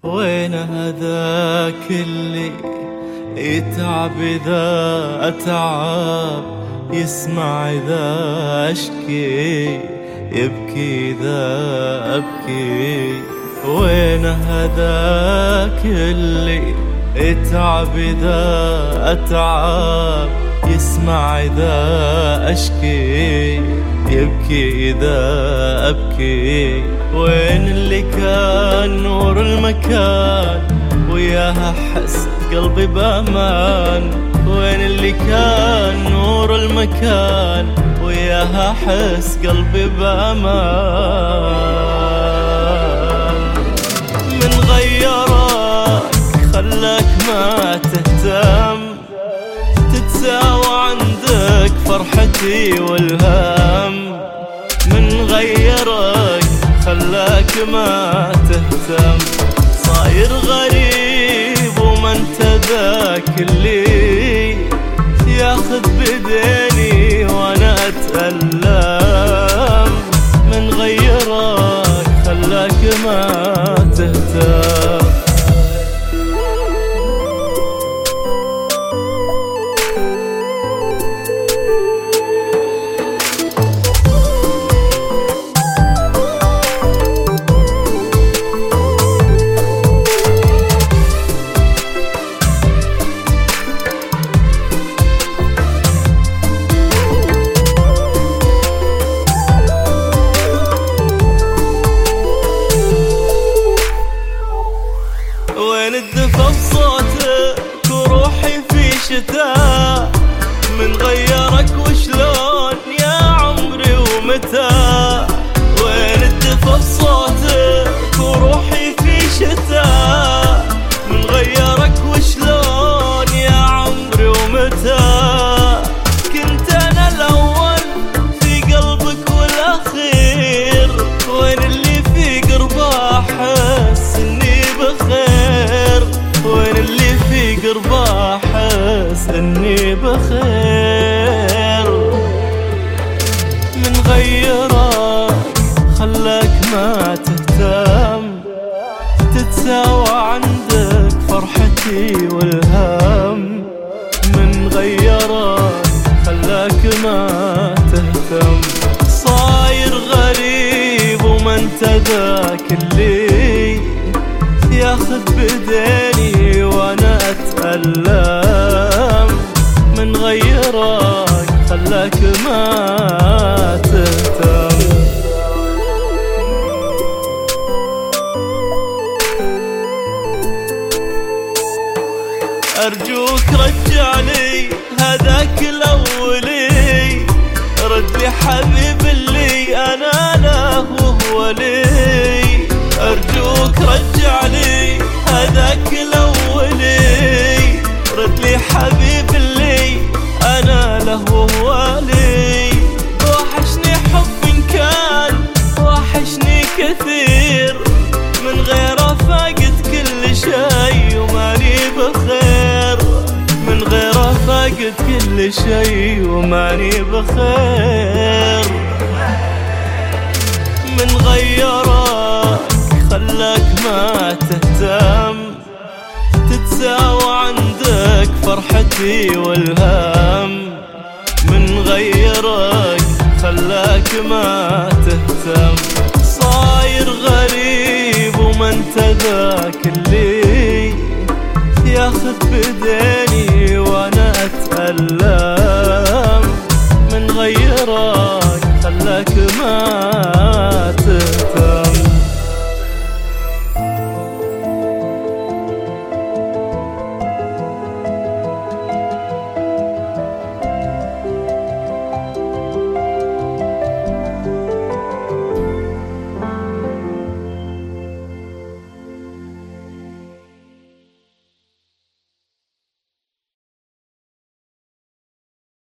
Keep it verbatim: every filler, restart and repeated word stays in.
وين هذاك اللي يتعب إذا أتعب، يسمع إذا أشكي، يبكي إذا أبكي؟ وين هذاك اللي يتعب إذا أتعب، يسمع إذا أشكي، يبكي إذا أبكي؟ وين اللي كان نور المكان وياها أحس قلبي بأمان؟ وين اللي كان نور المكان وياها أحس قلبي بأمان؟ من غيرك خلاك ما تهتم، تتساوى عندك فرحتي والهم. من غيرك خلاك ما تهتم، صاير غريب وما انت ذاك اللي ياخذ بديني وانا اتألم. من غيرك خلاك ما تهتم. وين الدفا بصوتك وروحي في شتاء؟ من غيرك وشلون يا عمري ومتى؟ وين الدفا بصوتك وروحي في شتاء؟ من غيرك وشلون يا عمري ومتى؟ كنت انا الاول في قلبك والاخير، وين اللي في قربه احس اني بخير؟ وين اللي في قربه احس اني بخير؟ من غيرك خلاك ما تهتم، تتساوى عندك فرحتي والهم. من غيرك خلاك ما تهتم، صاير غريب وما انت ذاك اللي ياخذ بديني وانا اتألم. من غيرك خلاك ما تهتم. أرجوك رجعني هذاك الأولي، رد لي حبيب اللي أنا له وهو لي. أرجوك رجعني هذاك الأولي، رد لي حبيب اللي أنا له وهو لي. وحشني حب كان وحشني كثير، من غيره فاقد كل شي وماني بخير. من غيره فاقد كل شي وماني بخير. من غيرك خلاك ما تهتم، تتساوى عندك فرحتي والهم. من غيرك خلاك ما تهتم، صاير غريب وما انت ذاك اللي ياخذ بديني وانا اتألم. من غيرك خلاك ما تهتم.